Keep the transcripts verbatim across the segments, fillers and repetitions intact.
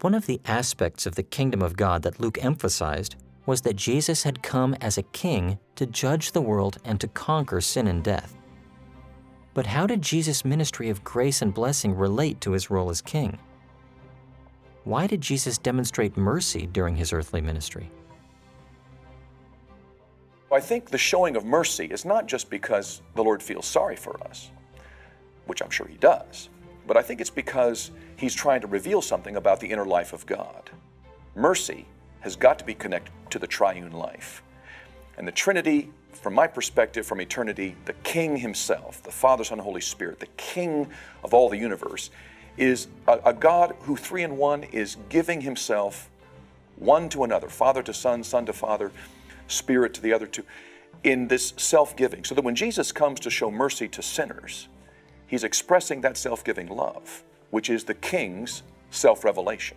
One of the aspects of the kingdom of God that Luke emphasized was that Jesus had come as a king to judge the world and to conquer sin and death. But how did Jesus' ministry of grace and blessing relate to his role as king? Why did Jesus demonstrate mercy during his earthly ministry? I think the showing of mercy is not just because the Lord feels sorry for us, which I'm sure he does, but I think it's because he's trying to reveal something about the inner life of God. Mercy has got to be connected to the triune life. And the Trinity, from my perspective, from eternity, the King himself, the Father, Son, and Holy Spirit, the King of all the universe, is a, a God who, three in one, is giving himself one to another, Father to Son, Son to Father, Spirit to the other two, in this self-giving. So that when Jesus comes to show mercy to sinners, he's expressing that self-giving love, which is the King's self-revelation.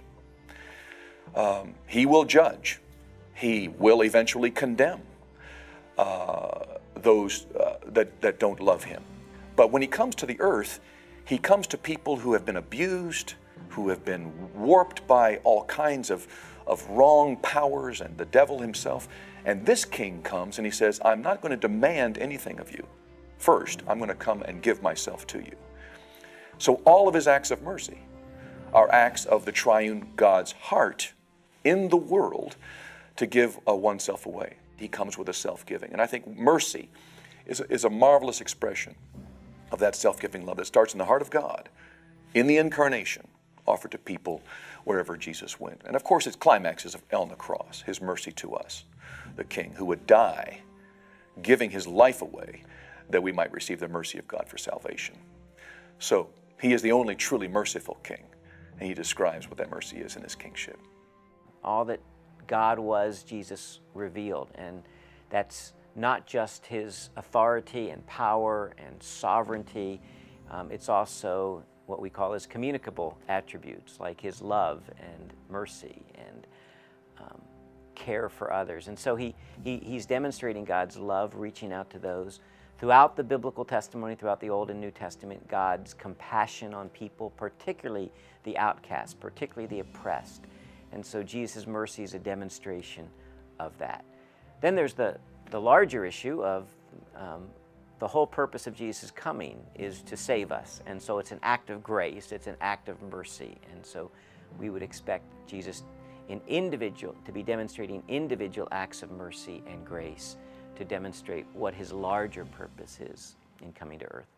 Um, he will judge. He will eventually condemn uh, those uh, that, that don't love him. But when he comes to the earth, he comes to people who have been abused, who have been warped by all kinds of, of wrong powers and the devil himself. And this king comes and he says, I'm not going to demand anything of you. First, I'm going to come and give myself to you. So all of his acts of mercy are acts of the triune God's heart in the world to give uh, oneself away. He comes with a self-giving. And I think mercy is a, is a marvelous expression of that self-giving love that starts in the heart of God, in the incarnation, offered to people wherever Jesus went. And of course, its climax is on the cross, his mercy to us, the King who would die, giving his life away that we might receive the mercy of God for salvation. So he is the only truly merciful King, and he describes what that mercy is in his kingship. All that God was, Jesus revealed, and that's not just his authority and power and sovereignty, um, it's also what we call his communicable attributes, like his love and mercy and um, care for others. And so he, he, he's demonstrating God's love, reaching out to those. Throughout the biblical testimony, throughout the Old and New Testament, God's compassion on people, particularly the outcast, particularly the oppressed. And so Jesus' mercy is a demonstration of that. Then there's the, the larger issue of um, the whole purpose of Jesus' coming is to save us. And so it's an act of grace, it's an act of mercy. And so we would expect Jesus in individual, to be demonstrating individual acts of mercy and grace to demonstrate what his larger purpose is in coming to earth.